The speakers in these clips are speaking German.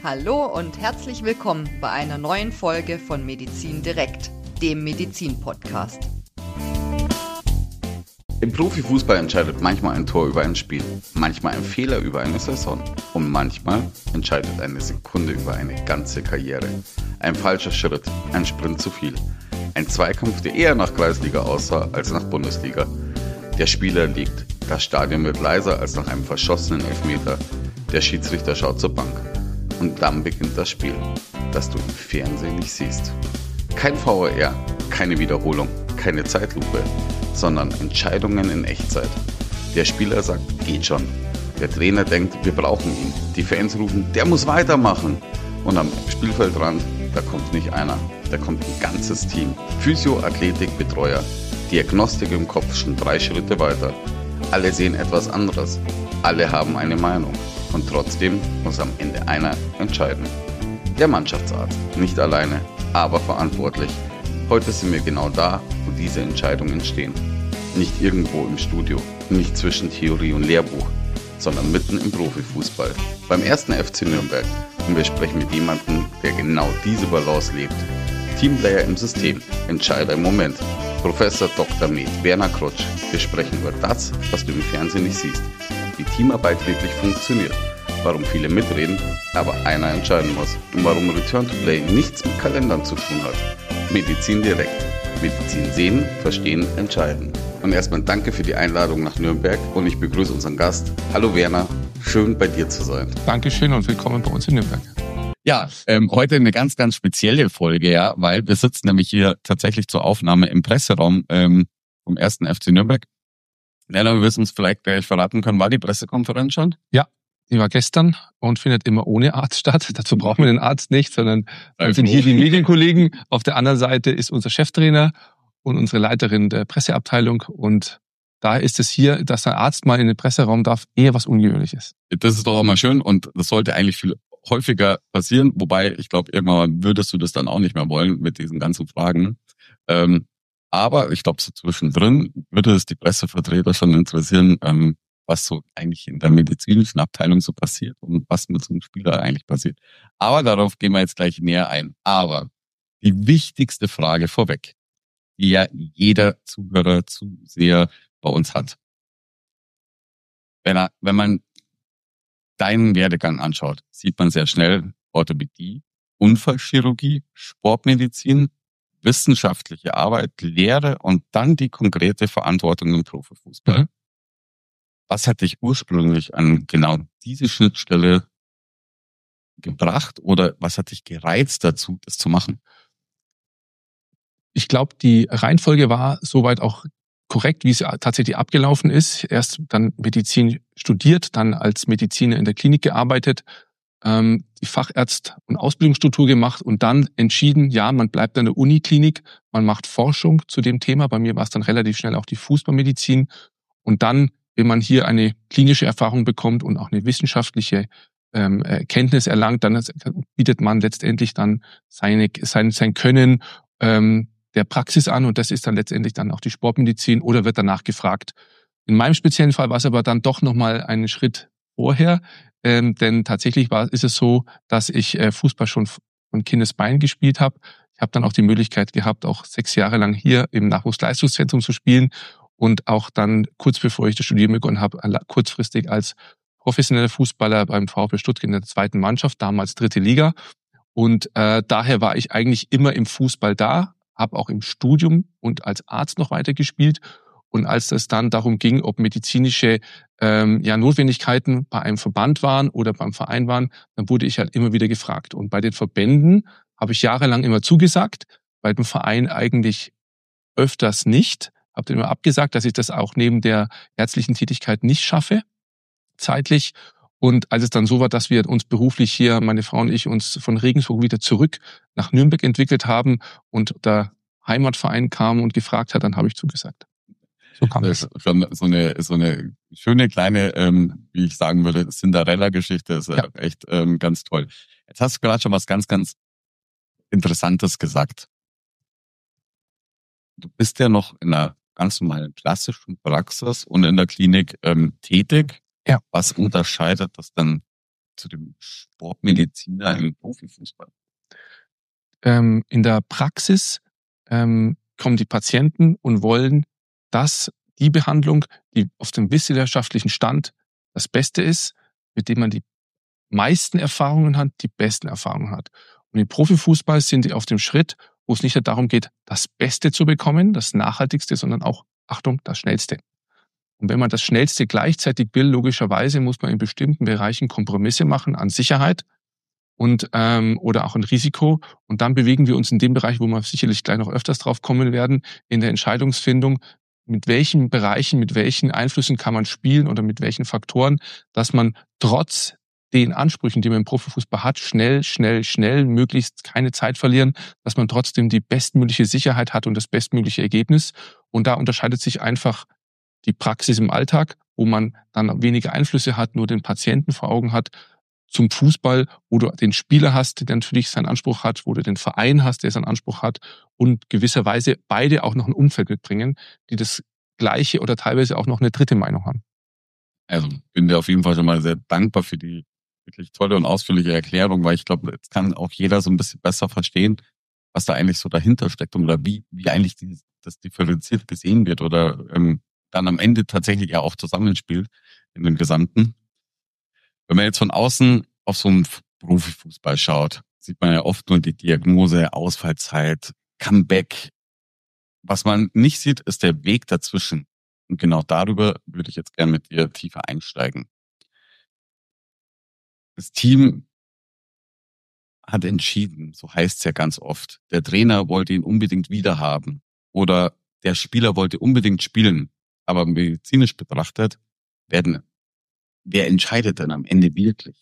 Hallo und herzlich willkommen bei einer neuen Folge von Medizin direkt, dem Medizin-Podcast. Im Profifußball entscheidet manchmal ein Tor über ein Spiel, manchmal ein Fehler über eine Saison und manchmal entscheidet eine Sekunde über eine ganze Karriere. Ein falscher Schritt, ein Sprint zu viel, ein Zweikampf, der eher nach Kreisliga aussah als nach Bundesliga. Der Spieler liegt, das Stadion wird leiser als nach einem verschossenen Elfmeter, der Schiedsrichter schaut zur Bank. Und dann beginnt das Spiel, das du im Fernsehen nicht siehst. Kein VAR, keine Wiederholung, keine Zeitlupe, sondern Entscheidungen in Echtzeit. Der Spieler sagt, geht schon. Der Trainer denkt, wir brauchen ihn. Die Fans rufen, der muss weitermachen. Und am Spielfeldrand, da kommt nicht einer, da kommt ein ganzes Team. Physio, Athletik, Betreuer. Diagnostik im Kopf schon 3 Schritte weiter. Alle sehen etwas anderes. Alle haben eine Meinung. Und trotzdem muss am Ende einer entscheiden. Der Mannschaftsarzt. Nicht alleine, aber verantwortlich. Heute sind wir genau da, wo diese Entscheidungen entstehen. Nicht irgendwo im Studio, nicht zwischen Theorie und Lehrbuch, sondern mitten im Profifußball. Beim 1. FC Nürnberg. Und wir sprechen mit jemandem, der genau diese Balance lebt. Teamplayer im System, Entscheider im Moment. Professor Dr. Med Werner Krutsch. Wir sprechen über das, was du im Fernsehen nicht siehst. Wie Teamarbeit wirklich funktioniert, warum viele mitreden, aber einer entscheiden muss und warum Return to Play nichts mit Kalendern zu tun hat. Medizin direkt. Medizin sehen, verstehen, entscheiden. Und erstmal danke für die Einladung nach Nürnberg und ich begrüße unseren Gast. Hallo Werner, schön bei dir zu sein. Dankeschön und willkommen bei uns in Nürnberg. Ja, heute eine ganz, ganz spezielle Folge, ja, weil wir sitzen nämlich hier tatsächlich zur Aufnahme im Presseraum vom 1. FC Nürnberg. Werner, wir wissen uns vielleicht gleich verraten können, war die Pressekonferenz schon? Ja, die war gestern und findet immer ohne Arzt statt. Dazu brauchen wir den Arzt nicht, sondern dann sind hier die Medienkollegen. Auf der anderen Seite ist unser Cheftrainer und unsere Leiterin der Presseabteilung. Und da ist es hier, dass ein Arzt mal in den Presseraum darf, eher was Ungewöhnliches. Das ist doch auch mal schön und das sollte eigentlich viel häufiger passieren. Wobei, ich glaube, irgendwann würdest du das dann auch nicht mehr wollen mit diesen ganzen Fragen. Aber ich glaube, so zwischendrin würde es die Pressevertreter schon interessieren, was so eigentlich in der medizinischen Abteilung so passiert und was mit so einem Spieler eigentlich passiert. Aber darauf gehen wir jetzt gleich näher ein. Aber die wichtigste Frage vorweg, die ja jeder Zuhörer, Zuseher bei uns hat. Wenn man deinen Werdegang anschaut, sieht man sehr schnell Orthopädie, Unfallchirurgie, Sportmedizin, wissenschaftliche Arbeit, Lehre und dann die konkrete Verantwortung im Profifußball. Mhm. Was hat dich ursprünglich an genau diese Schnittstelle gebracht oder was hat dich gereizt dazu, das zu machen? Ich glaube, die Reihenfolge war soweit auch korrekt, wie es tatsächlich abgelaufen ist. Erst dann Medizin studiert, dann als Mediziner in der Klinik gearbeitet, die Fachärzt- und Ausbildungsstruktur gemacht und dann entschieden, ja, man bleibt an der Uniklinik, man macht Forschung zu dem Thema. Bei mir war es dann relativ schnell auch die Fußballmedizin. Und dann, wenn man hier eine klinische Erfahrung bekommt und auch eine wissenschaftliche Kenntnis erlangt, dann bietet man letztendlich dann sein Können der Praxis an und das ist dann letztendlich dann auch die Sportmedizin oder wird danach gefragt. In meinem speziellen Fall war es aber dann doch nochmal einen Schritt vorher, denn tatsächlich ist es so, dass ich Fußball schon von Kindesbein gespielt habe. Ich habe dann auch die Möglichkeit gehabt, auch 6 Jahre lang hier im Nachwuchsleistungszentrum zu spielen und auch dann kurz bevor ich das Studieren begonnen habe, kurzfristig als professioneller Fußballer beim VfB Stuttgart in der 2. Mannschaft, damals 3. Liga. Und daher war ich eigentlich immer im Fußball da, habe auch im Studium und als Arzt noch weiter gespielt. Und als es dann darum ging, ob medizinische Notwendigkeiten bei einem Verband waren oder beim Verein waren, dann wurde ich halt immer wieder gefragt. Und bei den Verbänden habe ich jahrelang immer zugesagt, bei dem Verein eigentlich öfters nicht. Habe dann immer abgesagt, dass ich das auch neben der ärztlichen Tätigkeit nicht schaffe, zeitlich. Und als es dann so war, dass wir uns beruflich hier, meine Frau und ich, uns von Regensburg wieder zurück nach Nürnberg entwickelt haben und der Heimatverein kam und gefragt hat, dann habe ich zugesagt. So kam das. Ist schon so eine schöne kleine, wie ich sagen würde, Cinderella-Geschichte. Ist ja echt ganz toll. Jetzt hast du gerade schon was ganz, ganz Interessantes gesagt. Du bist ja noch in einer ganz normalen klassischen Praxis und in der Klinik tätig. Ja. Was unterscheidet das dann zu dem Sportmediziner im Profifußball? In der Praxis kommen die Patienten und wollen, dass die Behandlung, die auf dem wissenschaftlichen Stand das Beste ist, mit dem man die meisten Erfahrungen hat, die besten Erfahrungen hat. Und im Profifußball sind die auf dem Schritt, wo es nicht nur darum geht, das Beste zu bekommen, das Nachhaltigste, sondern auch, Achtung, das Schnellste. Und wenn man das Schnellste gleichzeitig will, logischerweise muss man in bestimmten Bereichen Kompromisse machen an Sicherheit und oder auch ein Risiko. Und dann bewegen wir uns in dem Bereich, wo wir sicherlich gleich noch öfters drauf kommen werden, in der Entscheidungsfindung, mit welchen Bereichen, mit welchen Einflüssen kann man spielen oder mit welchen Faktoren, dass man trotz den Ansprüchen, die man im Profifußball hat, schnell, möglichst keine Zeit verlieren, dass man trotzdem die bestmögliche Sicherheit hat und das bestmögliche Ergebnis. Und da unterscheidet sich einfach die Praxis im Alltag, wo man dann weniger Einflüsse hat, nur den Patienten vor Augen hat, zum Fußball, wo du den Spieler hast, der natürlich seinen Anspruch hat, wo du den Verein hast, der seinen Anspruch hat und gewisserweise beide auch noch ein Umfeld mitbringen, die das Gleiche oder teilweise auch noch eine dritte Meinung haben. Also bin dir auf jeden Fall schon mal sehr dankbar für die wirklich tolle und ausführliche Erklärung, weil ich glaube, jetzt kann auch jeder so ein bisschen besser verstehen, was da eigentlich so dahinter steckt oder wie eigentlich das differenziert gesehen wird oder dann am Ende tatsächlich ja auch zusammenspielt in dem Gesamten. Wenn man jetzt von außen auf so einen Profifußball schaut, sieht man ja oft nur die Diagnose, Ausfallzeit, Comeback. Was man nicht sieht, ist der Weg dazwischen. Und genau darüber würde ich jetzt gerne mit dir tiefer einsteigen. Das Team hat entschieden, so heißt es ja ganz oft. Der Trainer wollte ihn unbedingt wiederhaben oder der Spieler wollte unbedingt spielen. Aber medizinisch betrachtet, wer entscheidet denn am Ende wirklich?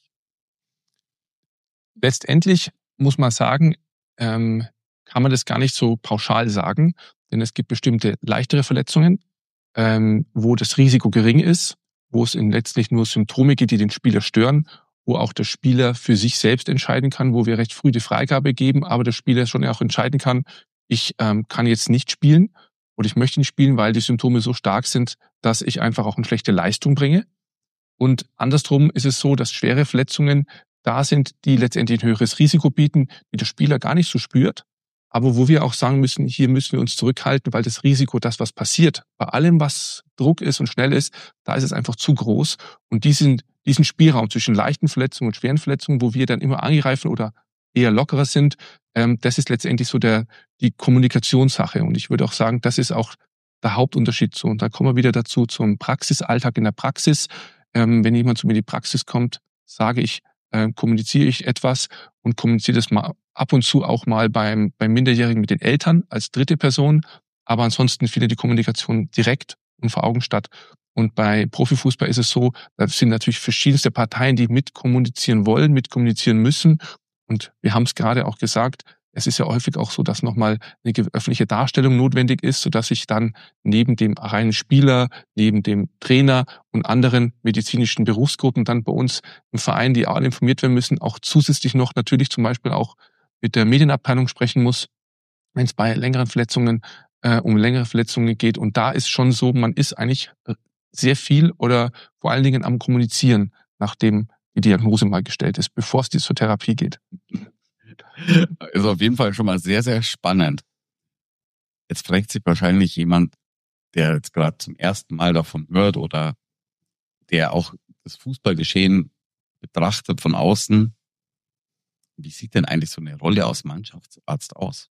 Letztendlich muss man sagen, kann man das gar nicht so pauschal sagen, denn es gibt bestimmte leichtere Verletzungen, wo das Risiko gering ist, wo es letztlich nur Symptome gibt, die den Spieler stören, wo auch der Spieler für sich selbst entscheiden kann, wo wir recht früh die Freigabe geben, aber der Spieler schon auch entscheiden kann, ich kann jetzt nicht spielen oder ich möchte nicht spielen, weil die Symptome so stark sind, dass ich einfach auch eine schlechte Leistung bringe. Und andersrum ist es so, dass schwere Verletzungen da sind, die letztendlich ein höheres Risiko bieten, die der Spieler gar nicht so spürt, aber wo wir auch sagen müssen, hier müssen wir uns zurückhalten, weil das Risiko, das was passiert, bei allem, was Druck ist und schnell ist, da ist es einfach zu groß. Und diesen Spielraum zwischen leichten Verletzungen und schweren Verletzungen, wo wir dann immer angreifen oder eher lockerer sind, das ist letztendlich so die Kommunikationssache. Und ich würde auch sagen, das ist auch der Hauptunterschied zu. Und da kommen wir wieder dazu zum Praxisalltag in der Praxis. Wenn jemand zu mir in die Praxis kommt, sage ich, kommuniziere ich etwas und kommuniziere das mal ab und zu auch mal beim Minderjährigen mit den Eltern als dritte Person. Aber ansonsten findet die Kommunikation direkt und vor Augen statt. Und bei Profifußball ist es so, da sind natürlich verschiedenste Parteien, die mitkommunizieren wollen, mitkommunizieren müssen. Und wir haben es gerade auch gesagt, es ist ja häufig auch so, dass nochmal eine öffentliche Darstellung notwendig ist, sodass ich dann neben dem reinen Spieler, neben dem Trainer und anderen medizinischen Berufsgruppen dann bei uns im Verein, die alle informiert werden müssen, auch zusätzlich noch natürlich zum Beispiel auch mit der Medienabteilung sprechen muss, wenn es bei längeren Verletzungen um längere Verletzungen geht. Und da ist schon so, man ist eigentlich sehr viel oder vor allen Dingen am Kommunizieren, nachdem die Diagnose mal gestellt ist, bevor es zur Therapie geht. Ist auf jeden Fall schon mal sehr, sehr spannend. Jetzt fragt sich wahrscheinlich jemand, der jetzt gerade zum ersten Mal davon hört oder der auch das Fußballgeschehen betrachtet von außen. Wie sieht denn eigentlich so eine Rolle als Mannschaftsarzt aus?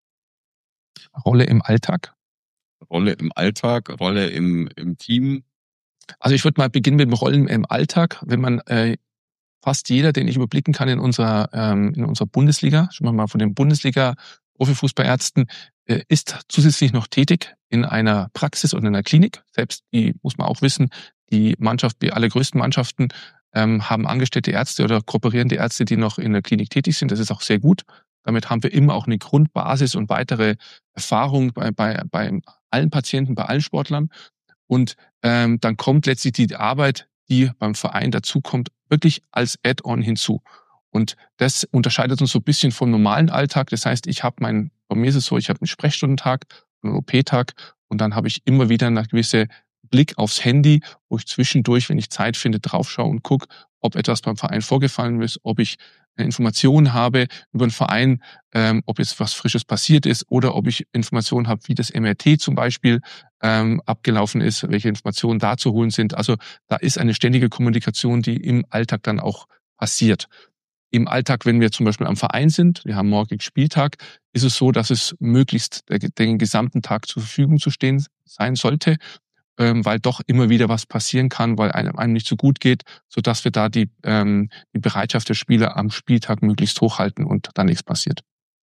Rolle im Alltag? Rolle im Alltag, Rolle im Team? Also ich würde mal beginnen mit Rollen im Alltag. Wenn man fast jeder, den ich überblicken kann in unserer Bundesliga, schon mal von den Bundesliga-Profifußballärzten, ist zusätzlich noch tätig in einer Praxis oder in einer Klinik. Selbst die, muss man auch wissen, die allergrößten Mannschaften haben angestellte Ärzte oder kooperierende Ärzte, die noch in der Klinik tätig sind. Das ist auch sehr gut. Damit haben wir immer auch eine Grundbasis und weitere Erfahrung bei allen Patienten, bei allen Sportlern. Und dann kommt letztlich die Arbeit, die beim Verein dazukommt, wirklich als Add-on hinzu. Und das unterscheidet uns so ein bisschen vom normalen Alltag. Das heißt, bei mir ist es so, ich habe einen Sprechstundentag, einen OP-Tag und dann habe ich immer wieder eine gewisse Blick aufs Handy, wo ich zwischendurch, wenn ich Zeit finde, draufschaue und gucke, ob etwas beim Verein vorgefallen ist, ob ich Informationen habe über den Verein, ob jetzt was Frisches passiert ist oder ob ich Informationen habe, wie das MRT zum Beispiel abgelaufen ist, welche Informationen da zu holen sind. Also da ist eine ständige Kommunikation, die im Alltag dann auch passiert. Im Alltag, wenn wir zum Beispiel am Verein sind, wir haben morgen Spieltag, ist es so, dass es möglichst den gesamten Tag zur Verfügung zu stehen sein sollte, weil doch immer wieder was passieren kann, weil einem nicht so gut geht, sodass wir da die Bereitschaft der Spieler am Spieltag möglichst hochhalten und da nichts passiert.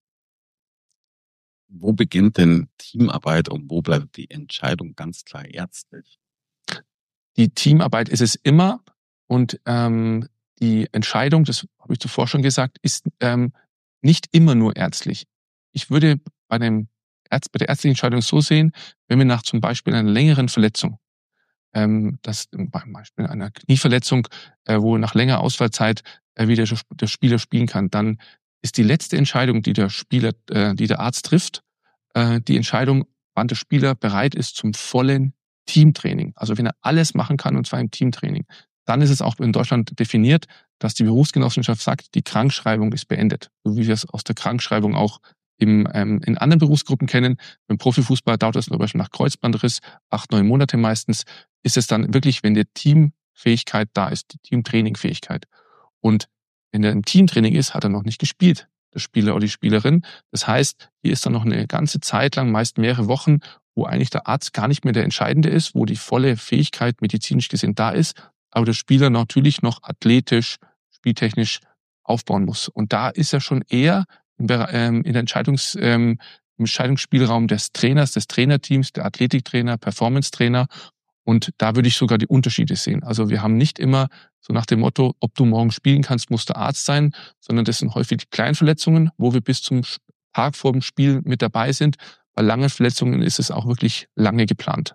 Wo beginnt denn Teamarbeit und wo bleibt die Entscheidung ganz klar ärztlich? Die Teamarbeit ist es immer und die Entscheidung, das habe ich zuvor schon gesagt, ist nicht immer nur ärztlich. Ich würde bei der ärztlichen Entscheidung so sehen, wenn wir nach zum Beispiel einer längeren Verletzung, das beim Beispiel einer Knieverletzung, wo nach längerer Ausfallzeit wieder der Spieler spielen kann, dann ist die letzte Entscheidung, die der Arzt trifft, die Entscheidung, wann der Spieler bereit ist zum vollen Teamtraining. Also wenn er alles machen kann, und zwar im Teamtraining. Dann ist es auch in Deutschland definiert, dass die Berufsgenossenschaft sagt, die Krankschreibung ist beendet. So wie wir es aus der Krankschreibung auch in anderen Berufsgruppen kennen. Beim Profifußball dauert das zum Beispiel nach Kreuzbandriss 8-9 Monate meistens. Ist es dann wirklich, wenn die Teamfähigkeit da ist, die Teamtrainingfähigkeit. Und wenn er im Teamtraining ist, hat er noch nicht gespielt, der Spieler oder die Spielerin. Das heißt, hier ist dann noch eine ganze Zeit lang, meist mehrere Wochen, wo eigentlich der Arzt gar nicht mehr der Entscheidende ist, wo die volle Fähigkeit medizinisch gesehen da ist, aber der Spieler natürlich noch athletisch, spieltechnisch aufbauen muss. Und da ist er schon eher im Entscheidungsspielraum des Trainers, des Trainerteams, der Athletiktrainer, Performance-Trainer. Und da würde ich sogar die Unterschiede sehen. Also wir haben nicht immer so nach dem Motto, ob du morgen spielen kannst, muss der Arzt sein, sondern das sind häufig die Kleinverletzungen, wo wir bis zum Tag vor dem Spiel mit dabei sind. Bei langen Verletzungen ist es auch wirklich lange geplant.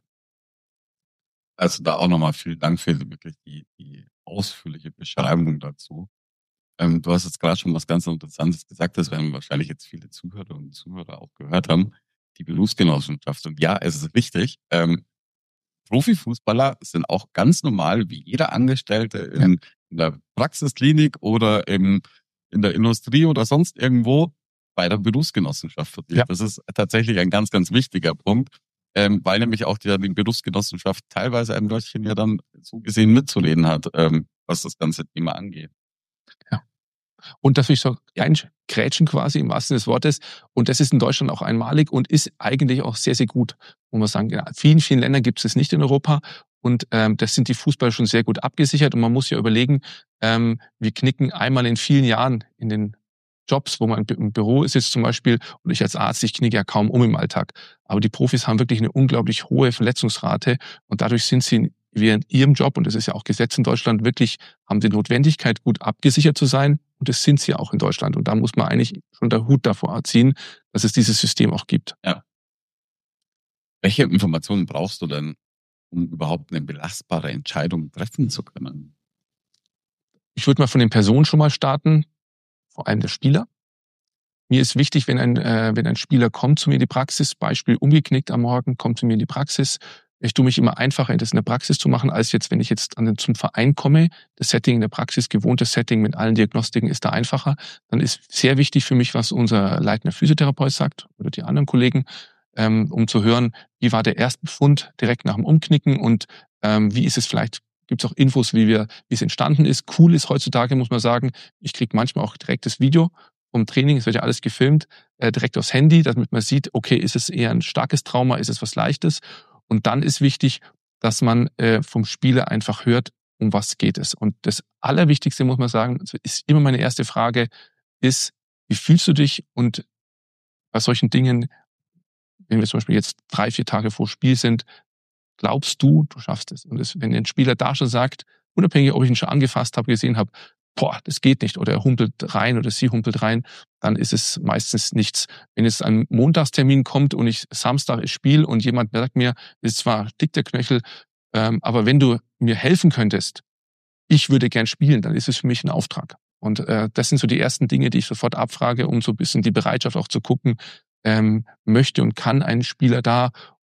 Also da auch nochmal vielen Dank für wirklich die ausführliche Beschreibung dazu. Du hast jetzt gerade schon was ganz Interessantes gesagt, das werden wahrscheinlich jetzt viele Zuhörer und Zuhörer auch gehört haben, die Berufsgenossenschaft. Und ja, es ist richtig. Profifußballer sind auch ganz normal wie jeder Angestellte in der Praxisklinik oder in der Industrie oder sonst irgendwo bei der Berufsgenossenschaft. Ja. Das ist tatsächlich ein ganz, ganz wichtiger Punkt, weil nämlich auch die Berufsgenossenschaft teilweise ein Wörtchen ja dann so gesehen mitzureden hat, was das ganze Thema angeht. Ja. Und das will ich so einkrätschen quasi im wahrsten Sinne des Wortes. Und das ist in Deutschland auch einmalig und ist eigentlich auch sehr, sehr gut, muss man sagen. In vielen, vielen Ländern gibt es es nicht in Europa. Und das sind die Fußballer schon sehr gut abgesichert. Und man muss ja überlegen, wir knicken einmal in vielen Jahren in den Jobs, wo man im Büro sitzt zum Beispiel, und ich als Arzt, ich knicke ja kaum im Alltag. Aber die Profis haben wirklich eine unglaublich hohe Verletzungsrate und dadurch sind sie während ihrem Job, und das ist ja auch Gesetz in Deutschland, wirklich haben die Notwendigkeit, gut abgesichert zu sein, und das sind sie auch in Deutschland. Und da muss man eigentlich schon der Hut davor ziehen, dass es dieses System auch gibt. Ja. Welche Informationen brauchst du denn, um überhaupt eine belastbare Entscheidung treffen zu können? Ich würde mal von den Personen schon mal starten, vor allem der Spieler. Mir ist wichtig, wenn ein Spieler kommt zu mir in die Praxis, Beispiel umgeknickt am Morgen, kommt zu mir in die Praxis. Ich tue mich immer einfacher, das in der Praxis zu machen, als jetzt, wenn ich jetzt zum Verein komme. Das Setting in der Praxis, gewohntes Setting mit allen Diagnostiken ist da einfacher. Dann ist sehr wichtig für mich, was unser leitender Physiotherapeut sagt oder die anderen Kollegen, um zu hören, wie war der Erstbefund direkt nach dem Umknicken und wie ist es vielleicht. Gibt es auch Infos, wie es entstanden ist. Cool ist heutzutage, muss man sagen, ich kriege manchmal auch direkt das Video vom Training, es wird ja alles gefilmt, direkt aufs Handy, damit man sieht, okay, ist es eher ein starkes Trauma, ist es was Leichtes? Und dann ist wichtig, dass man vom Spieler einfach hört, um was geht es. Und das Allerwichtigste, muss man sagen, ist immer meine erste Frage, ist, wie fühlst du dich? Und bei solchen Dingen, wenn wir zum Beispiel jetzt 3-4 Tage vor Spiel sind, glaubst du, du schaffst es? Und wenn ein Spieler da schon sagt, unabhängig, ob ich ihn schon angefasst habe, gesehen habe, das geht nicht, oder er humpelt rein oder sie humpelt rein, dann ist es meistens nichts. Wenn jetzt ein Montagstermin kommt und Samstag ist Spiel und jemand sagt mir, ist zwar dick der Knöchel, aber wenn du mir helfen könntest, ich würde gern spielen, dann ist es für mich ein Auftrag. Und das sind so die ersten Dinge, die ich sofort abfrage, um so ein bisschen die Bereitschaft auch zu gucken, möchte und kann ein Spieler da.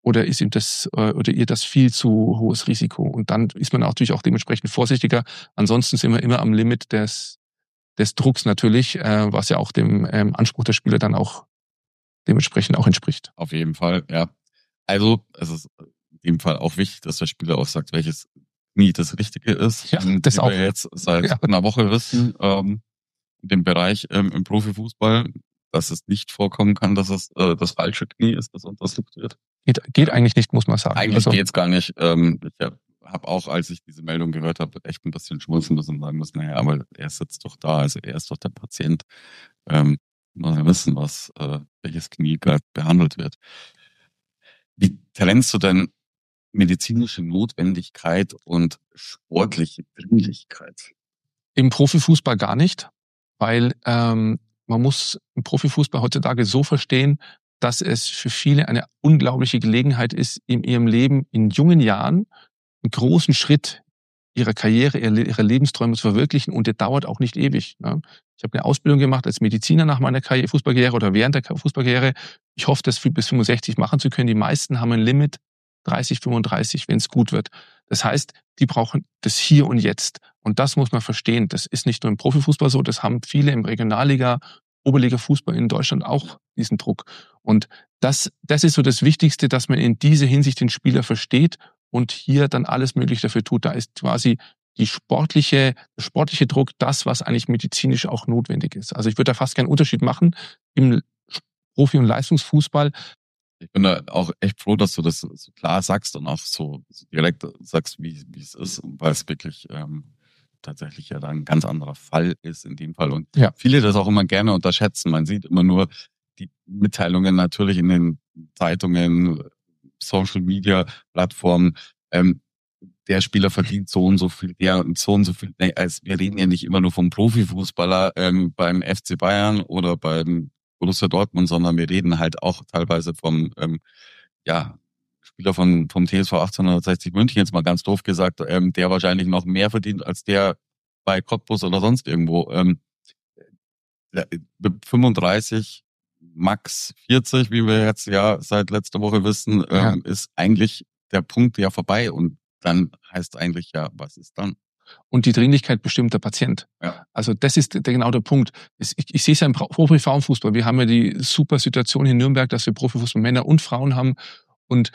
oder ist ihm das oder ihr das viel zu hohes Risiko? Und dann ist man natürlich auch dementsprechend vorsichtiger. Ansonsten sind wir immer am Limit des Drucks natürlich, was ja auch dem Anspruch der Spieler dann auch dementsprechend auch entspricht. Auf jeden Fall, ja. Also es ist in dem Fall auch wichtig, dass der Spieler auch sagt, welches Knie das Richtige ist. Ja, das wie auch. wir jetzt seit einer Woche wissen, in dem Bereich im Profifußball, dass es nicht vorkommen kann, dass es das falsche Knie ist, das untersucht wird. Geht eigentlich nicht, muss man sagen. Eigentlich geht's gar nicht. Ich habe auch, als ich diese Meldung gehört habe, echt ein bisschen schmunzeln müssen und sagen müssen, naja, aber er sitzt doch da, also er ist doch der Patient. Muss ja wissen, welches Knie gerade behandelt wird. Wie trennst du denn medizinische Notwendigkeit und sportliche Dringlichkeit? Im Profifußball gar nicht, weil man muss im Profifußball heutzutage so verstehen, dass es für viele eine unglaubliche Gelegenheit ist, in ihrem Leben in jungen Jahren einen großen Schritt ihrer Karriere, ihrer Lebensträume zu verwirklichen, und der dauert auch nicht ewig. Ne? Ich habe eine Ausbildung gemacht als Mediziner nach meiner Fußballkarriere oder während der Fußballkarriere. Ich hoffe, das bis 65 machen zu können. Die meisten haben ein Limit 30, 35, wenn es gut wird. Das heißt, die brauchen das Hier und Jetzt. Und das muss man verstehen. Das ist nicht nur im Profifußball so, das haben viele im Regionalliga, Oberliga-Fußball in Deutschland auch, diesen Druck. Und das ist so das Wichtigste, dass man in dieser Hinsicht den Spieler versteht und hier dann alles Mögliche dafür tut. Da ist quasi der sportliche Druck das, was eigentlich medizinisch auch notwendig ist. Also ich würde da fast keinen Unterschied machen im Profi- und Leistungsfußball. Ich bin da auch echt froh, dass du das so klar sagst und auch so direkt sagst, wie es ist, weil es wirklich tatsächlich ja da ein ganz anderer Fall ist in dem Fall. Und viele das auch immer gerne unterschätzen. Man sieht immer nur die Mitteilungen natürlich in den Zeitungen, Social Media Plattformen. Der Spieler verdient so und so viel, der und so viel. Also wir reden ja nicht immer nur vom Profifußballer beim FC Bayern oder beim Borussia Dortmund, sondern wir reden halt auch teilweise vom Spieler vom TSV 1860 München, jetzt mal ganz doof gesagt, der wahrscheinlich noch mehr verdient als der bei Cottbus oder sonst irgendwo. 35, max 40, wie wir jetzt ja seit letzter Woche wissen, ist eigentlich der Punkt ja vorbei, und dann heißt eigentlich was ist dann? Und die Dringlichkeit bestimmt der Patient. Ja. Also das ist genau der Punkt. Ich sehe es ja im Profi-Frauenfußball. Wir haben ja die super Situation in Nürnberg, dass wir Profifußball Männer und Frauen haben. Und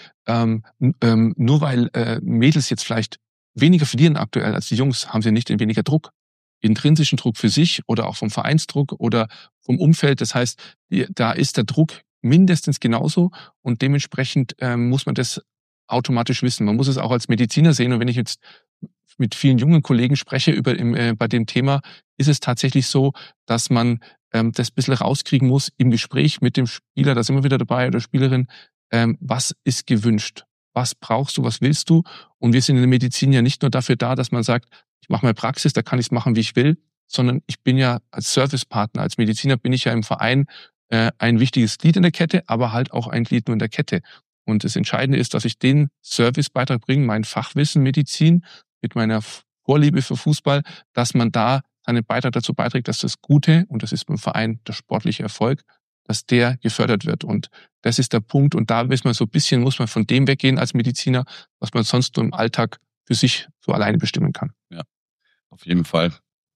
nur weil Mädels jetzt vielleicht weniger verdienen aktuell als die Jungs, haben sie nicht den weniger Druck. Intrinsischen Druck für sich oder auch vom Vereinsdruck oder vom Umfeld. Das heißt, da ist der Druck mindestens genauso, und dementsprechend muss man das automatisch wissen. Man muss es auch als Mediziner sehen, und wenn ich jetzt mit vielen jungen Kollegen spreche bei dem Thema, ist es tatsächlich so, dass man das ein bisschen rauskriegen muss im Gespräch mit dem Spieler, da sind wir wieder dabei, oder Spielerin, was ist gewünscht? Was brauchst du? Was willst du? Und wir sind in der Medizin ja nicht nur dafür da, dass man sagt, ich mache meine Praxis, da kann ich es machen, wie ich will, sondern ich bin ja als Servicepartner, als Mediziner bin ich ja im Verein ein wichtiges Glied in der Kette, aber halt auch ein Glied nur in der Kette. Und das Entscheidende ist, dass ich den Servicebeitrag bringe, mein Fachwissen Medizin mit meiner Vorliebe für Fußball, dass man da seinen Beitrag dazu beiträgt, dass das Gute, und das ist beim Verein der sportliche Erfolg, dass der gefördert wird. Und das ist der Punkt. Und da muss man von dem weggehen als Mediziner, was man sonst nur im Alltag für sich so alleine bestimmen kann. Ja, auf jeden Fall.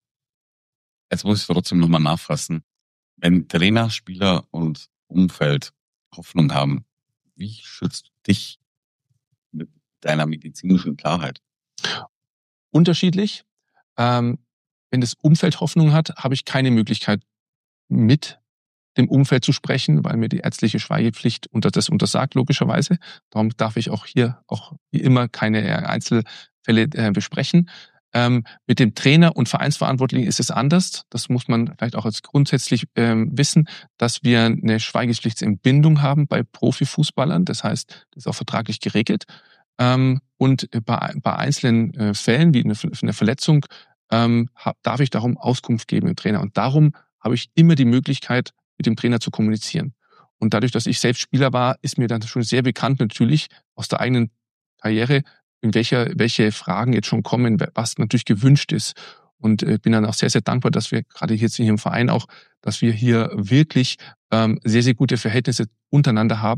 Jetzt muss ich trotzdem nochmal nachfassen. Wenn Trainer, Spieler und Umfeld Hoffnung haben, wie schützt du dich mit deiner medizinischen Klarheit? Unterschiedlich. Wenn das Umfeld Hoffnung hat, habe ich keine Möglichkeit, mit dem Umfeld zu sprechen, weil mir die ärztliche Schweigepflicht das untersagt, logischerweise. Darum darf ich auch hier wie immer keine Einzelfälle besprechen. Mit dem Trainer und Vereinsverantwortlichen ist es anders. Das muss man vielleicht auch als grundsätzlich wissen, dass wir eine Schweigepflichtsentbindung haben bei Profifußballern. Das heißt, das ist auch vertraglich geregelt. Und bei einzelnen Fällen, wie eine Verletzung, darf ich darum Auskunft geben dem Trainer. Und darum habe ich immer die Möglichkeit, mit dem Trainer zu kommunizieren. Und dadurch, dass ich selbst Spieler war, ist mir dann schon sehr bekannt natürlich aus der eigenen Karriere, welche Fragen jetzt schon kommen, was natürlich gewünscht ist. Und bin dann auch sehr, sehr dankbar, dass wir gerade jetzt hier im Verein auch, dass wir hier wirklich sehr, sehr gute Verhältnisse untereinander haben,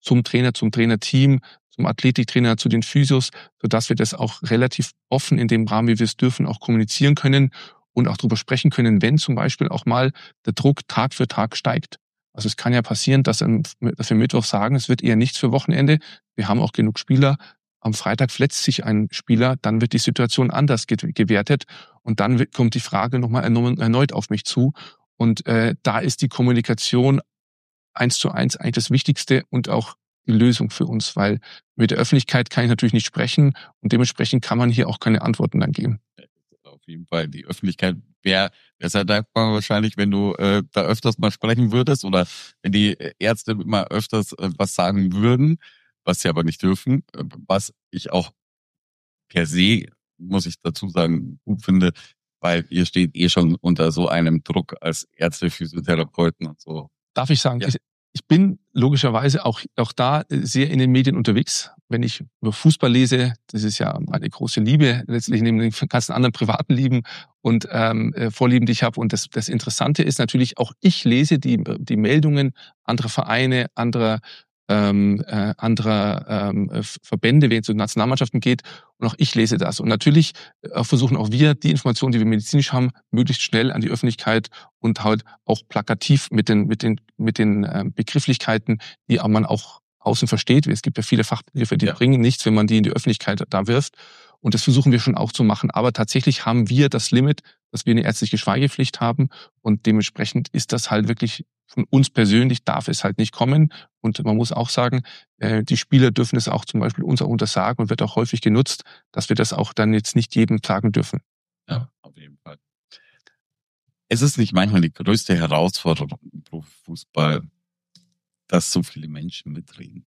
zum Trainer, zum Trainerteam, zum Athletiktrainer, zu den Physios, sodass wir das auch relativ offen in dem Rahmen, wie wir es dürfen, auch kommunizieren können und auch darüber sprechen können, wenn zum Beispiel auch mal der Druck Tag für Tag steigt. Also es kann ja passieren, dass wir Mittwoch sagen, es wird eher nichts für Wochenende. Wir haben auch genug Spieler. Am Freitag verletzt sich ein Spieler, dann wird die Situation anders gewertet und dann kommt die Frage nochmal erneut auf mich zu. Und da ist die Kommunikation 1:1 eigentlich das Wichtigste und auch die Lösung für uns, weil mit der Öffentlichkeit kann ich natürlich nicht sprechen und dementsprechend kann man hier auch keine Antworten dann geben. Auf jeden Fall, die Öffentlichkeit wäre sehr dankbar wahrscheinlich, wenn du da öfters mal sprechen würdest oder wenn die Ärzte immer öfters was sagen würden, was sie aber nicht dürfen, was ich auch per se, muss ich dazu sagen, gut finde, weil ihr steht schon unter so einem Druck als Ärzte, Physiotherapeuten und so. Darf ich sagen, ja. Ich bin logischerweise auch da sehr in den Medien unterwegs. Wenn ich über Fußball lese, das ist ja meine große Liebe, letztlich neben den ganzen anderen privaten Lieben und Vorlieben, die ich habe. Und das Interessante ist natürlich, auch ich lese die Meldungen anderer Vereine, anderer Verbände, wenn es um Nationalmannschaften geht. Und auch ich lese das. Und natürlich versuchen auch wir, die Informationen, die wir medizinisch haben, möglichst schnell an die Öffentlichkeit und halt auch plakativ mit den Begrifflichkeiten, die man auch außen versteht. Es gibt ja viele Fachbegriffe, die bringen nichts, wenn man die in die Öffentlichkeit da wirft. Und das versuchen wir schon auch zu machen. Aber tatsächlich haben wir das Limit, dass wir eine ärztliche Schweigepflicht haben. Und dementsprechend ist das halt wirklich von uns persönlich, darf es halt nicht kommen. Und man muss auch sagen, die Spieler dürfen es auch zum Beispiel uns auch untersagen und wird auch häufig genutzt, dass wir das auch dann jetzt nicht jedem sagen dürfen. Ja, auf jeden Fall. Es ist nicht manchmal die größte Herausforderung im Profifußball, dass so viele Menschen mitreden.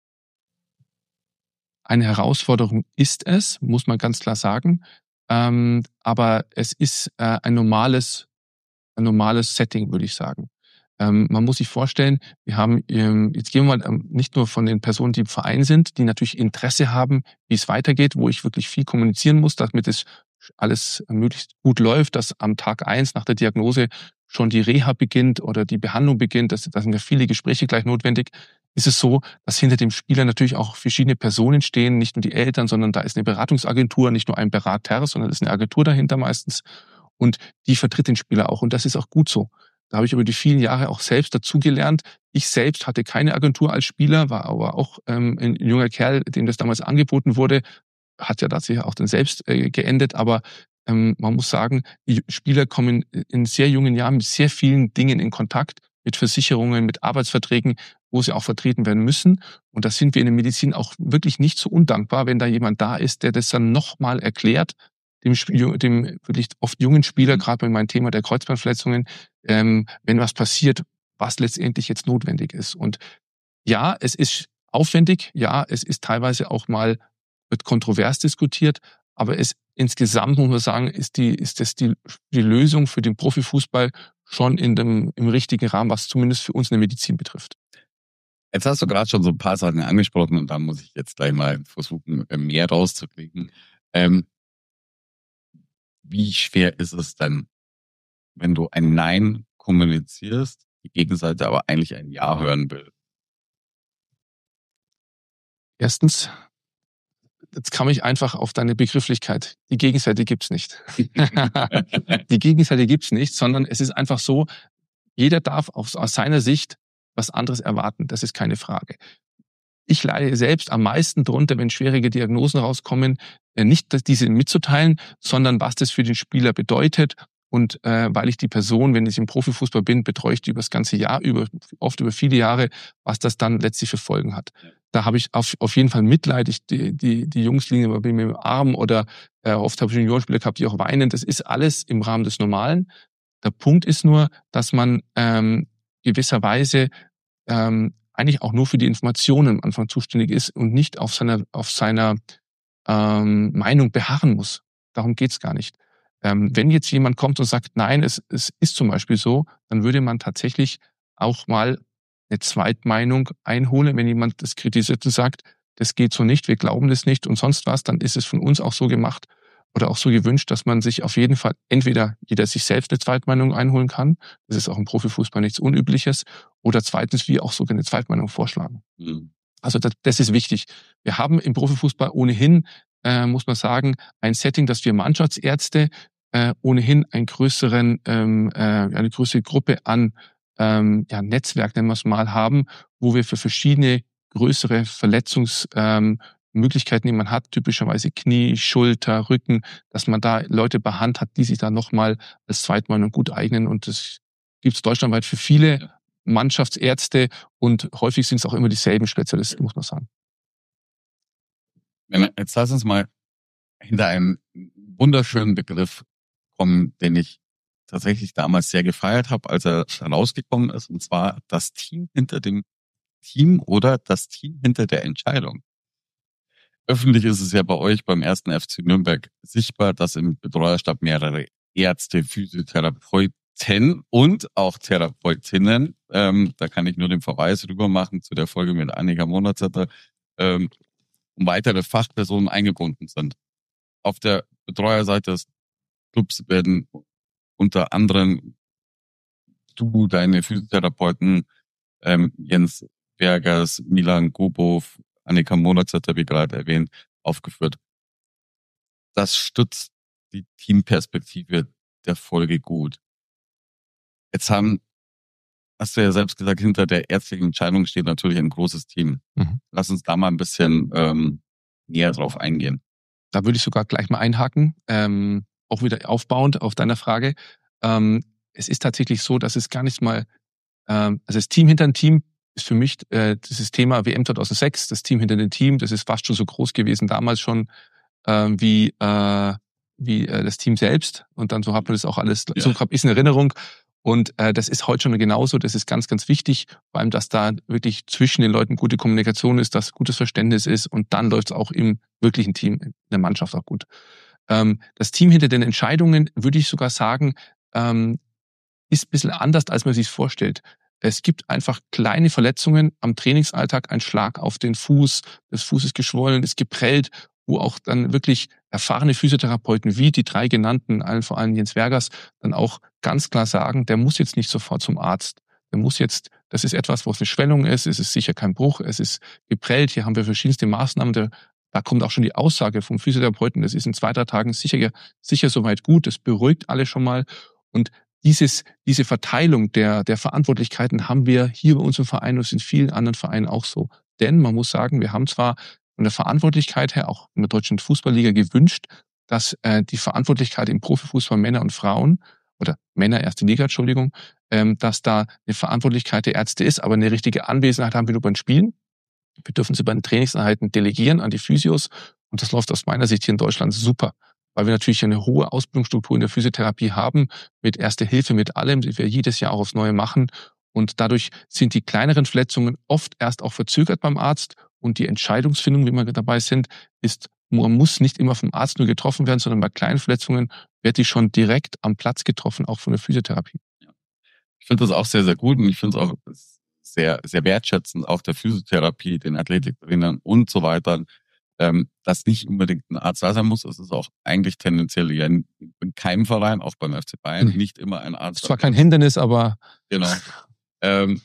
Eine Herausforderung ist es, muss man ganz klar sagen. Aber es ist ein normales Setting, würde ich sagen. Man muss sich vorstellen, wir haben, jetzt gehen wir mal nicht nur von den Personen, die im Verein sind, die natürlich Interesse haben, wie es weitergeht, wo ich wirklich viel kommunizieren muss, damit es alles möglichst gut läuft, dass am Tag 1 nach der Diagnose schon die Reha beginnt oder die Behandlung beginnt. Da sind ja viele Gespräche gleich notwendig. Ist es so, dass hinter dem Spieler natürlich auch verschiedene Personen stehen, nicht nur die Eltern, sondern da ist eine Beratungsagentur, nicht nur ein Berater, sondern es ist eine Agentur dahinter meistens. Und die vertritt den Spieler auch. Und das ist auch gut so. Da habe ich über die vielen Jahre auch selbst dazugelernt. Ich selbst hatte keine Agentur als Spieler, war aber auch ein junger Kerl, dem das damals angeboten wurde. Hat ja tatsächlich auch dann selbst geendet. Aber man muss sagen, die Spieler kommen in sehr jungen Jahren mit sehr vielen Dingen in Kontakt, mit Versicherungen, mit Arbeitsverträgen, wo sie auch vertreten werden müssen. Und da sind wir in der Medizin auch wirklich nicht so undankbar, wenn da jemand da ist, der das dann nochmal erklärt, dem wirklich oft jungen Spieler, gerade bei meinem Thema der Kreuzbandverletzungen, wenn was passiert, was letztendlich jetzt notwendig ist. Und ja, es ist aufwendig, ja, es ist teilweise auch mal, wird kontrovers diskutiert, aber insgesamt muss man sagen, ist das die Lösung für den Profifußball schon im richtigen Rahmen, was zumindest für uns in der Medizin betrifft. Jetzt hast du gerade schon so ein paar Sachen angesprochen und da muss ich jetzt gleich mal versuchen, mehr rauszukriegen. Wie schwer ist es denn, wenn du ein Nein kommunizierst, die Gegenseite aber eigentlich ein Ja hören will? Erstens, jetzt kam ich einfach auf deine Begrifflichkeit. Die Gegenseite gibt's nicht. Die Gegenseite gibt's nicht, sondern es ist einfach so, jeder darf aus seiner Sicht was anderes erwarten. Das ist keine Frage. Ich leide selbst am meisten drunter, wenn schwierige Diagnosen rauskommen, nicht diese mitzuteilen, sondern was das für den Spieler bedeutet. Und weil ich die Person, wenn ich im Profifußball bin, betreue ich die über das ganze Jahr, oft über viele Jahre, was das dann letztlich für Folgen hat. Da habe ich auf jeden Fall Mitleid. Die Jungs liegen immer bei mir im Arm oder oft habe ich Juniorenspieler gehabt, die auch weinen. Das ist alles im Rahmen des Normalen. Der Punkt ist nur, dass man gewisserweise eigentlich auch nur für die Informationen am Anfang zuständig ist und nicht auf seiner Meinung beharren muss. Darum geht's gar nicht. Wenn jetzt jemand kommt und sagt, nein, es ist zum Beispiel so, dann würde man tatsächlich auch mal eine Zweitmeinung einholen. Wenn jemand das kritisiert und sagt, das geht so nicht, wir glauben das nicht und sonst was, dann ist es von uns auch so gemacht oder auch so gewünscht, dass man sich auf jeden Fall entweder jeder sich selbst eine Zweitmeinung einholen kann, das ist auch im Profifußball nichts Unübliches, oder zweitens wir auch sogar eine Zweitmeinung vorschlagen. Also das ist wichtig. Wir haben im Profifußball ohnehin, muss man sagen, ein Setting, dass wir Mannschaftsärzte ohnehin eine größere Gruppe an Netzwerk, nennen wir es mal, haben, wo wir für verschiedene größere Verletzungsmöglichkeiten, die man hat, typischerweise Knie, Schulter, Rücken, dass man da Leute bei Hand hat, die sich da nochmal als Zweitmann gut eignen. Und das gibt es deutschlandweit für viele Mannschaftsärzte und häufig sind es auch immer dieselben Spezialisten, muss man sagen. Jetzt lass uns mal hinter einem wunderschönen Begriff kommen, den ich tatsächlich damals sehr gefeiert habe, als er rausgekommen ist, und zwar das Team hinter dem Team oder das Team hinter der Entscheidung. Öffentlich ist es ja bei euch beim 1. FC Nürnberg sichtbar, dass im Betreuerstab mehrere Ärzte, Physiotherapeuten und auch Therapeutinnen, da kann ich nur den Verweis rüber machen zu der Folge mit Annika Monatzetter, und weitere Fachpersonen eingebunden sind. Auf der Betreuerseite des Clubs werden unter anderem du, deine Physiotherapeuten, Jens Bergers, Milan Gobov, Annika Monatzetter, wie gerade erwähnt, aufgeführt. Das stützt die Teamperspektive der Folge gut. Jetzt hast du ja selbst gesagt, hinter der ärztlichen Entscheidung steht natürlich ein großes Team. Mhm. Lass uns da mal ein bisschen näher drauf eingehen. Da würde ich sogar gleich mal einhaken, auch wieder aufbauend auf deiner Frage. Es ist tatsächlich so, dass es gar nicht mal, also das Team hinter dem Team ist für mich dieses Thema WM 2006, das Team hinter dem Team, das ist fast schon so groß gewesen damals schon wie das Team selbst. Und dann so hat man das auch alles, so habe ich es in Erinnerung. Und das ist heute schon genauso, das ist ganz, ganz wichtig, vor allem, dass da wirklich zwischen den Leuten gute Kommunikation ist, dass gutes Verständnis ist und dann läuft es auch im wirklichen Team, in der Mannschaft auch gut. Das Team hinter den Entscheidungen, würde ich sogar sagen, ist ein bisschen anders, als man sich vorstellt. Es gibt einfach kleine Verletzungen am Trainingsalltag, ein Schlag auf den Fuß, das Fuß ist geschwollen, ist geprellt, wo auch dann wirklich erfahrene Physiotherapeuten wie die 3 genannten, allen vor allem Jens Bergers, dann auch ganz klar sagen, der muss jetzt nicht sofort zum Arzt. Der muss jetzt, das ist etwas, wo es eine Schwellung ist, es ist sicher kein Bruch, es ist geprellt, hier haben wir verschiedenste Maßnahmen, da kommt auch schon die Aussage vom Physiotherapeuten, das ist in 2-3 Tagen sicher soweit gut, das beruhigt alle schon mal. Und diese Verteilung der Verantwortlichkeiten haben wir hier bei uns im Verein und in vielen anderen Vereinen auch so. Denn man muss sagen, wir haben zwar von der Verantwortlichkeit her auch in der deutschen Fußballliga gewünscht, dass die Verantwortlichkeit im Profifußball Männer und Frauen oder Männer erste Liga, Entschuldigung, dass da eine Verantwortlichkeit der Ärzte ist, aber eine richtige Anwesenheit haben wir nur beim Spielen. Wir dürfen sie bei den Trainingseinheiten delegieren an die Physios und das läuft aus meiner Sicht hier in Deutschland super, weil wir natürlich eine hohe Ausbildungsstruktur in der Physiotherapie haben, mit Erste Hilfe, mit allem, die wir jedes Jahr auch aufs Neue machen und dadurch sind die kleineren Verletzungen oft erst auch verzögert beim Arzt und die Entscheidungsfindung, wie wir dabei sind, ist, man muss nicht immer vom Arzt nur getroffen werden, sondern bei kleinen Verletzungen wird die schon direkt am Platz getroffen, auch von der Physiotherapie. Ja. Ich finde das auch sehr, sehr gut und ich finde es auch sehr, sehr wertschätzend, auch der Physiotherapie, den Athletiktrainern und so weiter, dass nicht unbedingt ein Arzt da sein muss. Es ist auch eigentlich tendenziell in keinem Verein, auch beim FC Bayern, nicht immer ein Arzt. Das war kein Hindernis, aber... Genau. Ihr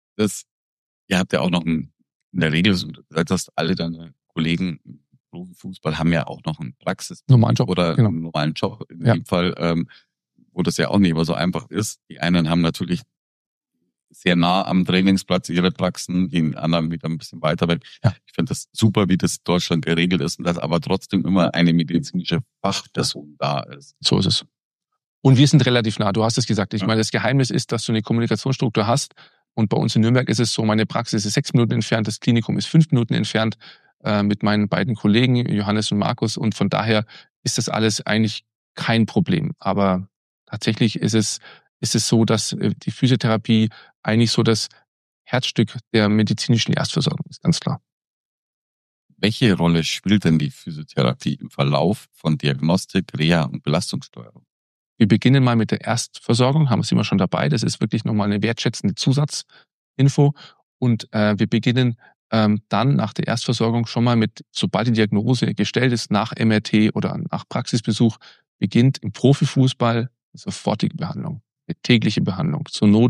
habt ja auch noch in der Regel, du sagst, alle deine Kollegen im Profifußball haben ja auch noch einen normalen Job oder einen normalen Job. In dem Fall, wo das ja auch nicht immer so einfach ist. Die einen haben natürlich sehr nah am Trainingsplatz ihre Praxen, die anderen wieder ein bisschen weiter weg. Ja. Ich finde das super, wie das in Deutschland geregelt ist und dass aber trotzdem immer eine medizinische Fachperson da ist. So ist es. Und wir sind relativ nah, du hast es gesagt. Ich meine, das Geheimnis ist, dass du eine Kommunikationsstruktur hast. Und bei uns in Nürnberg ist es so, meine Praxis ist 6 Minuten entfernt, das Klinikum ist 5 Minuten entfernt mit meinen beiden Kollegen, Johannes und Markus. Und von daher ist das alles eigentlich kein Problem. Aber tatsächlich ist es so, dass die Physiotherapie eigentlich so das Herzstück der medizinischen Erstversorgung ist, ganz klar. Welche Rolle spielt denn die Physiotherapie im Verlauf von Diagnostik, Reha und Belastungssteuerung? Wir beginnen mal mit der Erstversorgung, haben wir es immer schon dabei. Das ist wirklich nochmal eine wertschätzende Zusatzinfo. Und wir beginnen dann nach der Erstversorgung schon mal mit, sobald die Diagnose gestellt ist, nach MRT oder nach Praxisbesuch, beginnt im Profifußball sofortige Behandlung, eine tägliche Behandlung. Zur Not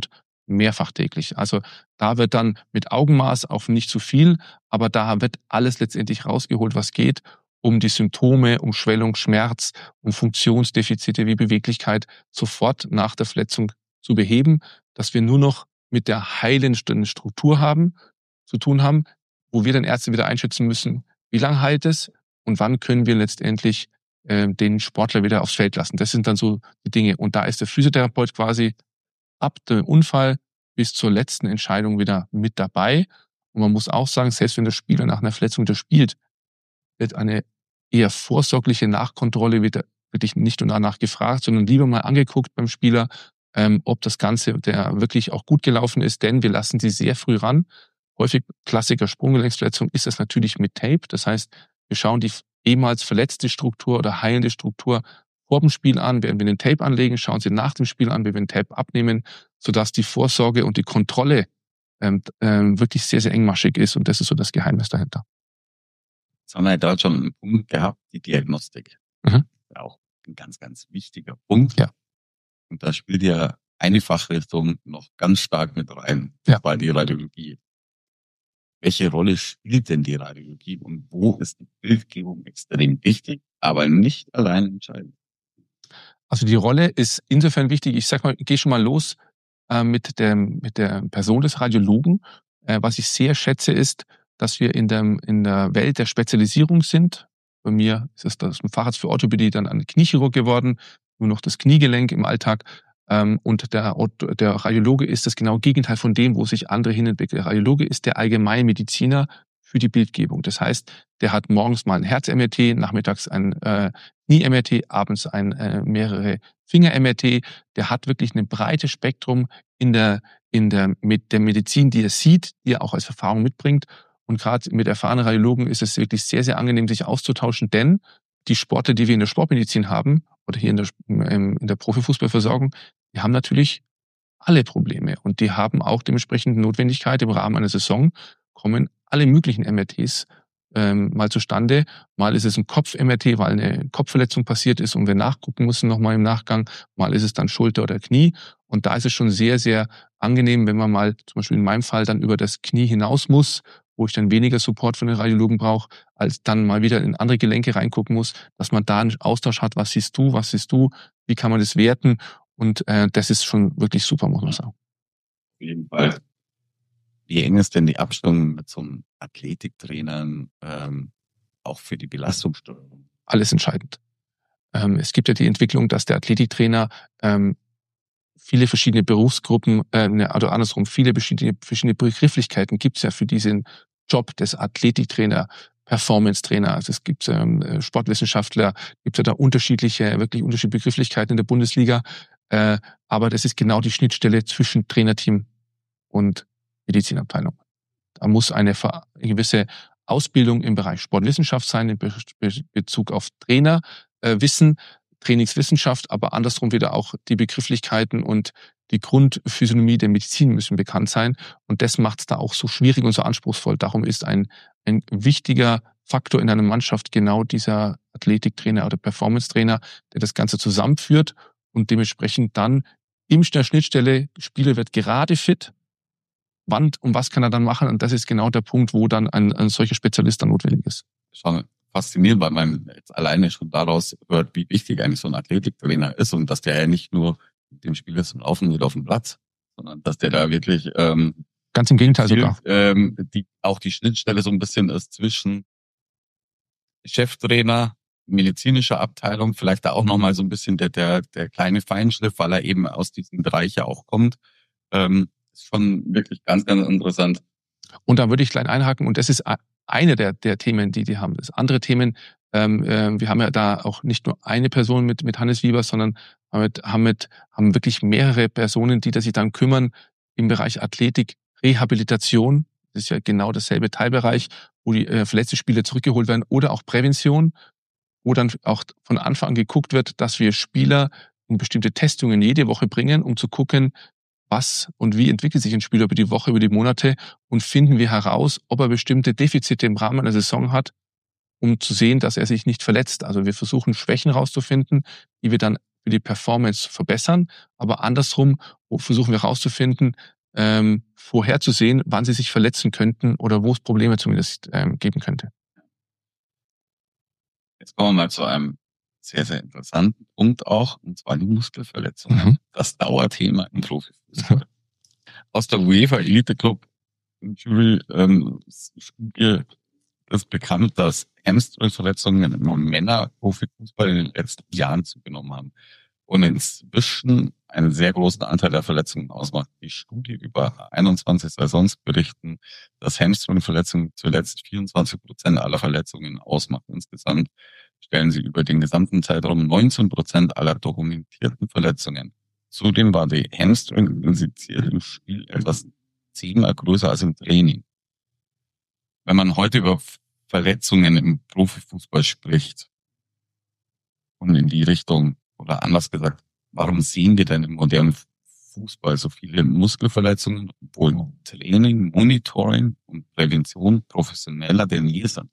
mehrfach täglich. Also da wird dann mit Augenmaß auf nicht zu viel, aber da wird alles letztendlich rausgeholt, was geht, um die Symptome, um Schwellung, Schmerz, um Funktionsdefizite wie Beweglichkeit sofort nach der Verletzung zu beheben, dass wir nur noch mit der heilenden Struktur zu tun haben, wo wir dann Ärzte wieder einschätzen müssen, wie lange heilt es und wann können wir letztendlich den Sportler wieder aufs Feld lassen. Das sind dann so die Dinge. Und da ist der Physiotherapeut quasi ab dem Unfall bis zur letzten Entscheidung wieder mit dabei. Und man muss auch sagen, selbst wenn der Spieler nach einer Verletzung wieder spielt, wird eine eher vorsorgliche Nachkontrolle wirklich nicht nur danach gefragt, sondern lieber mal angeguckt beim Spieler, ob das Ganze der wirklich auch gut gelaufen ist, denn wir lassen sie sehr früh ran. Häufig Klassiker Sprunggelenksverletzung ist das natürlich mit Tape. Das heißt, wir schauen die ehemals verletzte Struktur oder heilende Struktur vor dem Spiel an. Werden wir den Tape anlegen, schauen sie nach dem Spiel an, wenn wir den Tape abnehmen, sodass die Vorsorge und die Kontrolle wirklich sehr, sehr engmaschig ist. Und das ist so das Geheimnis dahinter. Jetzt haben wir ja da schon einen Punkt gehabt, die Diagnostik. Mhm. Ja, auch ein ganz, ganz wichtiger Punkt. Ja. Und da spielt ja eine Fachrichtung noch ganz stark mit rein, bei die Radiologie. Welche Rolle spielt denn die Radiologie und wo ist die Bildgebung extrem wichtig, aber nicht allein entscheidend? Also die Rolle ist insofern wichtig, ich sag mal, ich gehe schon mal los mit der Person des Radiologen. Was ich sehr schätze, ist, dass wir in der Welt der Spezialisierung sind. Bei mir ist es das ein Facharzt für Orthopädie, dann ein Kniechirurg geworden, nur noch das Kniegelenk im Alltag. Und der Radiologe ist das genaue Gegenteil von dem, wo sich andere hinentwickeln. Der Radiologe ist der Allgemeinmediziner für die Bildgebung. Das heißt, der hat morgens mal ein Herz-MRT, nachmittags ein Knie-MRT, abends mehrere Finger-MRT. Der hat wirklich ein breites Spektrum mit der Medizin, die er sieht, die er auch als Erfahrung mitbringt. Und gerade mit erfahrenen Radiologen ist es wirklich sehr, sehr angenehm, sich auszutauschen, denn die Sportler, die wir in der Sportmedizin haben oder hier in der Profifußballversorgung, die haben natürlich alle Probleme und die haben auch dementsprechend Notwendigkeit im Rahmen einer Saison, kommen alle möglichen MRTs mal zustande. Mal ist es ein Kopf-MRT, weil eine Kopfverletzung passiert ist und wir nachgucken müssen nochmal im Nachgang. Mal ist es dann Schulter oder Knie. Und da ist es schon sehr, sehr angenehm, wenn man mal zum Beispiel in meinem Fall dann über das Knie hinaus muss, wo ich dann weniger Support von den Radiologen brauche, als dann mal wieder in andere Gelenke reingucken muss, dass man da einen Austausch hat, was siehst du, wie kann man das werten und das ist schon wirklich super, muss man sagen. Auf jeden Fall. Wie eng ist denn die Abstimmung mit so einem Athletiktrainern auch für die Belastungssteuerung? Alles entscheidend. Es gibt ja die Entwicklung, dass der Athletiktrainer viele verschiedene Berufsgruppen, oder andersrum, viele verschiedene Begrifflichkeiten gibt es ja für diesen Job des Athletiktrainer, Performance-Trainer. Also es gibt Sportwissenschaftler, gibt es ja da wirklich unterschiedliche Begrifflichkeiten in der Bundesliga. Aber das ist genau die Schnittstelle zwischen Trainerteam und Medizinabteilung. Da muss eine gewisse Ausbildung im Bereich Sportwissenschaft sein, in Bezug auf Trainerwissen, Trainingswissenschaft, aber andersrum wieder auch die Begrifflichkeiten und die Grundphysiognomie der Medizin müssen bekannt sein. Und das macht es da auch so schwierig und so anspruchsvoll. Darum ist ein wichtiger Faktor in einer Mannschaft genau dieser Athletiktrainer oder Performance-Trainer, der das Ganze zusammenführt und dementsprechend dann in der Schnittstelle, Spieler wird gerade fit, wann und was kann er dann machen? Und das ist genau der Punkt, wo dann ein solcher Spezialist dann notwendig ist. Schon faszinierend, weil man jetzt alleine schon daraus hört, wie wichtig eigentlich so ein Athletiktrainer ist und dass der ja nicht nur mit dem Spieler zum Laufen geht auf dem Platz, sondern dass der da wirklich ganz im Gegenteil sogar auch die Schnittstelle so ein bisschen ist zwischen Cheftrainer, medizinischer Abteilung, vielleicht da auch nochmal so ein bisschen der kleine Feinschliff, weil er eben aus diesem Bereich ja auch kommt. Ist schon wirklich ganz, ganz interessant. Und da würde ich klein einhaken und das ist eine der Themen, die haben. Das andere Themen, wir haben ja da auch nicht nur eine Person mit Hannes Wieber, sondern haben wirklich mehrere Personen, die sich dann kümmern im Bereich Athletik, Rehabilitation. Das ist ja genau dasselbe Teilbereich, wo die verletzte Spieler zurückgeholt werden oder auch Prävention, wo dann auch von Anfang an geguckt wird, dass wir Spieler in bestimmte Testungen jede Woche bringen, um zu gucken, was und wie entwickelt sich ein Spieler über die Woche, über die Monate und finden wir heraus, ob er bestimmte Defizite im Rahmen einer Saison hat, um zu sehen, dass er sich nicht verletzt. Also wir versuchen Schwächen rauszufinden, die wir dann für die Performance verbessern, aber andersrum versuchen wir herauszufinden, vorherzusehen, wann sie sich verletzen könnten oder wo es Probleme zumindest geben könnte. Jetzt kommen wir mal zu einem sehr, sehr interessanten Punkt auch, und zwar die Muskelverletzungen. Das Dauerthema im Profifußball. Aus der UEFA Elite Club Jury Studie ist bekannt, dass Hamstringverletzungen im Männer-Profifußball in den letzten Jahren zugenommen haben und inzwischen einen sehr großen Anteil der Verletzungen ausmacht. Die Studie über 21 Saisons berichten, dass Hamstringverletzungen zuletzt 24% aller Verletzungen ausmachen. Insgesamt stellen sie über den gesamten Zeitraum 19% aller dokumentierten Verletzungen. Zudem war die Hamstring-Intensität im Spiel etwas 10-mal größer als im Training. Wenn man heute über Verletzungen im Profifußball spricht und in die Richtung, oder anders gesagt, warum sehen wir denn im modernen Fußball so viele Muskelverletzungen, obwohl Training, Monitoring und Prävention professioneller denn je sind?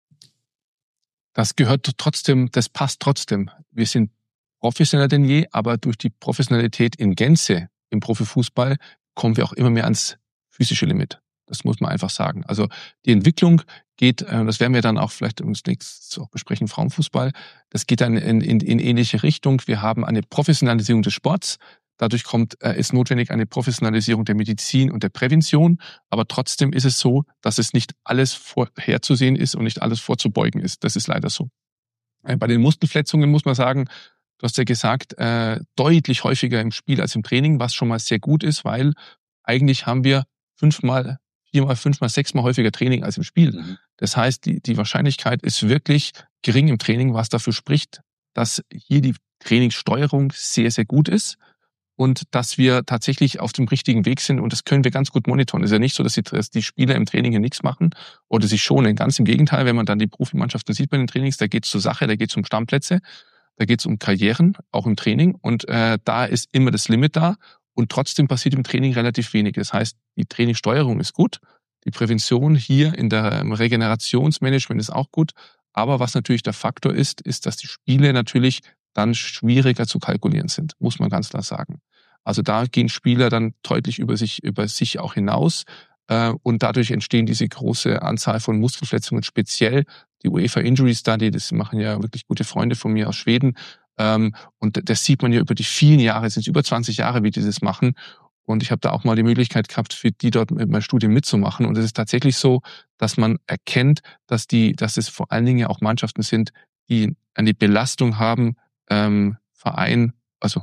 Das gehört trotzdem, das passt trotzdem. Wir sind professioneller denn je, aber durch die Professionalität in Gänze im Profifußball kommen wir auch immer mehr ans physische Limit. Das muss man einfach sagen. Also die Entwicklung geht, das werden wir dann auch vielleicht uns nächstes auch besprechen, Frauenfußball, das geht dann in ähnliche Richtung. Wir haben eine Professionalisierung des Sports. Dadurch ist notwendig eine Professionalisierung der Medizin und der Prävention. Aber trotzdem ist es so, dass es nicht alles vorherzusehen ist und nicht alles vorzubeugen ist. Das ist leider so. Bei den Muskelverletzungen muss man sagen, du hast ja gesagt, deutlich häufiger im Spiel als im Training, was schon mal sehr gut ist, weil eigentlich haben wir 5-mal, 4-mal, 5-mal, 6-mal häufiger Training als im Spiel. Das heißt, die Wahrscheinlichkeit ist wirklich gering im Training, was dafür spricht, dass hier die Trainingssteuerung sehr, sehr gut ist und dass wir tatsächlich auf dem richtigen Weg sind, und das können wir ganz gut monitoren. Es ist ja nicht so, dass die Spieler im Training hier nichts machen oder sich schonen. Ganz im Gegenteil, wenn man dann die Profimannschaften sieht bei den Trainings, da geht es zur Sache, da geht es um Stammplätze, da geht es um Karrieren, auch im Training, und da ist immer das Limit da. Und trotzdem passiert im Training relativ wenig. Das heißt, die Trainingssteuerung ist gut. Die Prävention hier im Regenerationsmanagement ist auch gut. Aber was natürlich der Faktor ist, dass die Spiele natürlich dann schwieriger zu kalkulieren sind, muss man ganz klar sagen. Also da gehen Spieler dann deutlich über sich auch hinaus. Und dadurch entstehen diese große Anzahl von Muskelverletzungen, speziell die UEFA Injury Study. Das machen ja wirklich gute Freunde von mir aus Schweden. Und das sieht man ja über die vielen Jahre, es sind über 20 Jahre, wie die das machen. Und ich habe da auch mal die Möglichkeit gehabt, für die dort mit meiner Studie mitzumachen. Und es ist tatsächlich so, dass man erkennt, dass es vor allen Dingen ja auch Mannschaften sind, die eine Belastung haben, Verein, also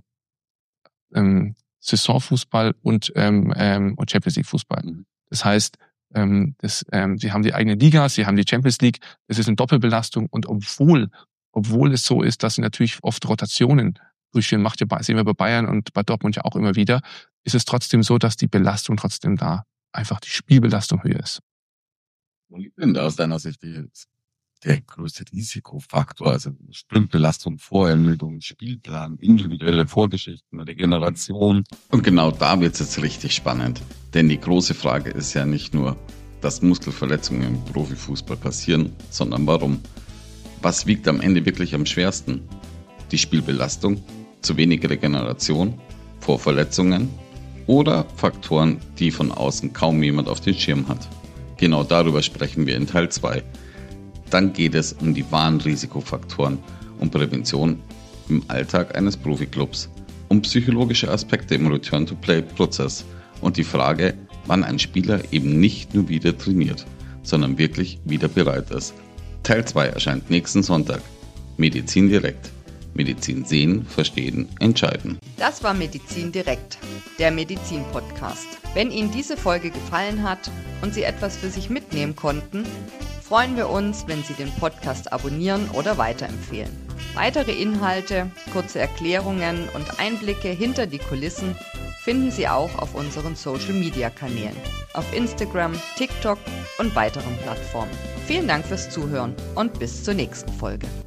Saisonfußball und Champions League Fußball. Das heißt, sie haben die eigene Liga, sie haben die Champions League. Das ist eine Doppelbelastung. Und obwohl es so ist, dass sie natürlich oft Rotationen durchführen, sehen wir bei Bayern und bei Dortmund ja auch immer wieder, ist es trotzdem so, dass die Belastung trotzdem da, einfach die Spielbelastung höher ist. Wo liegt denn da aus deiner Sicht der größte Risikofaktor? Also Sprintbelastung, Vorermüdung, Spielplan, individuelle Vorgeschichten, Regeneration. Und genau da wird es jetzt richtig spannend. Denn die große Frage ist ja nicht nur, dass Muskelverletzungen im Profifußball passieren, sondern warum. Was wiegt am Ende wirklich am schwersten? Die Spielbelastung, zu wenig Regeneration, Vorverletzungen oder Faktoren, die von außen kaum jemand auf den Schirm hat? Genau darüber sprechen wir in Teil 2. Dann geht es um die wahren Risikofaktoren und Prävention im Alltag eines Profiklubs, um psychologische Aspekte im Return-to-Play-Prozess und die Frage, wann ein Spieler eben nicht nur wieder trainiert, sondern wirklich wieder bereit ist. Teil 2 erscheint nächsten Sonntag. Medizin direkt. Medizin sehen, verstehen, entscheiden. Das war Medizin direkt, der Medizin-Podcast. Wenn Ihnen diese Folge gefallen hat und Sie etwas für sich mitnehmen konnten, freuen wir uns, wenn Sie den Podcast abonnieren oder weiterempfehlen. Weitere Inhalte, kurze Erklärungen und Einblicke hinter die Kulissen finden Sie auch auf unseren Social-Media-Kanälen, auf Instagram, TikTok und weiteren Plattformen. Vielen Dank fürs Zuhören und bis zur nächsten Folge.